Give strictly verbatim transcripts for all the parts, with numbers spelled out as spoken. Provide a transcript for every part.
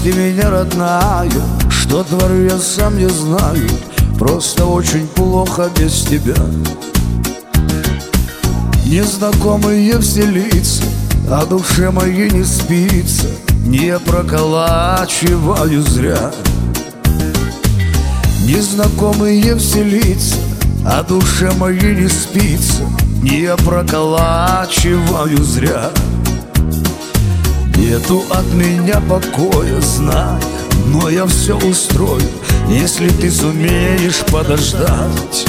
Прости меня, родная, что творю я сам не знаю. Просто очень плохо без тебя. Незнакомые все лица, а душе моей не спится. Не проколачиваю зря. Незнакомые все лица, а душе моей не спится. Не проколачиваю зря. Нету от меня покоя, знай, но я все устрою, если ты сумеешь подождать.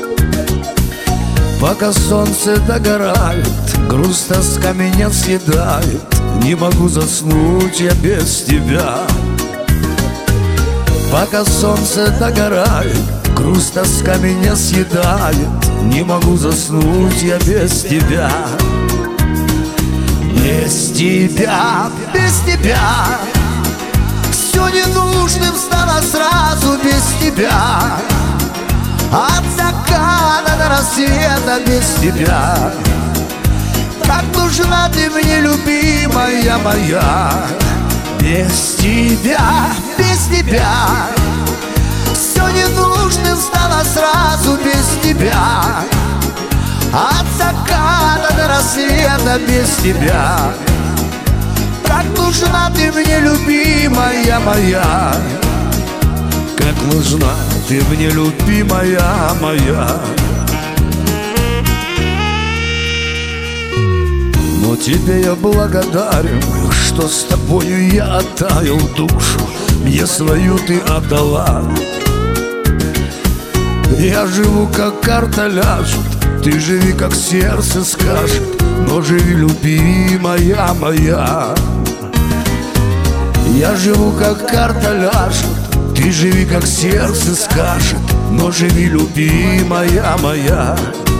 Пока солнце догорает, грусть, тоска меня съедает. Не могу заснуть я без тебя. Пока солнце догорает, грусть, тоска меня съедает. Не могу заснуть я без тебя. Без тебя, без тебя все ненужным стало сразу без тебя. От заката до рассвета без тебя. Как нужна ты мне, любимая моя. Без тебя, без тебя все ненужным стало сразу без тебя. От заката до рассвета без тебя. Как нужна ты мне, любимая моя. Как нужна ты мне, любимая моя. Но тебе я благодарен, что с тобою я оттаял душу. Мне свою ты отдала. Я живу, как карта ляжет, ты живи, как сердце скажет. Но живи, любимая моя. Я живу, как карта ляжет, ты живи, как сердце скажет. Но живи, любимая моя.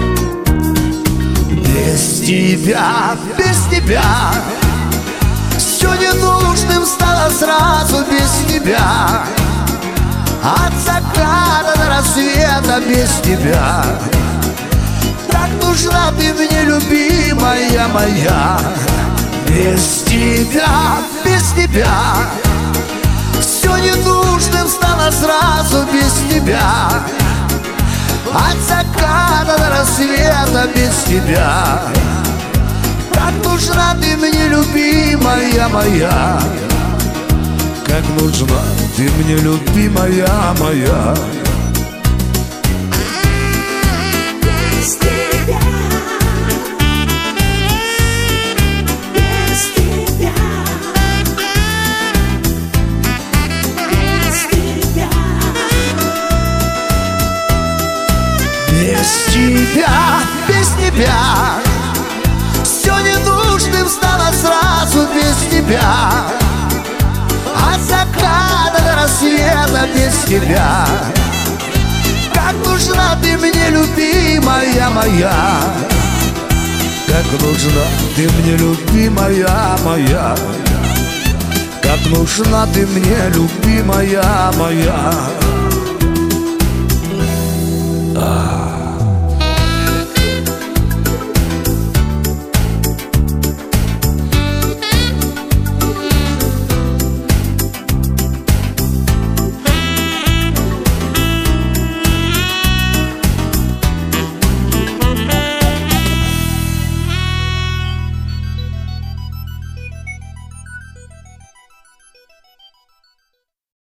Без тебя, без тебя все ненужным стало сразу без тебя. От заката до рассвета без тебя. Как нужна ты мне, любимая моя. Без тебя, без тебя все ненужным стало сразу без тебя. От заката до рассвета без тебя. Как нужна ты мне, любимая моя. Как нужна ты мне, любимая моя. Без тебя, без тебя, без тебя. Без тебя, без тебя все ненужным стало сразу без тебя. От заката до рассвета без тебя. Как нужна ты мне, любимая моя. Как нужна ты мне, любимая моя. Как нужна ты мне, любимая моя.